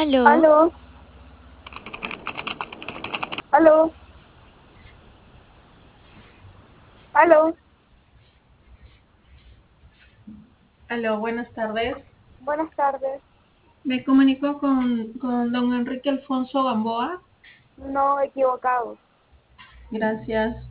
Aló, Aló, aló, aló. Aló, buenas tardes. Buenas tardes. Me comunico con don Enrique Alfonso Gamboa. No, equivocados. Gracias.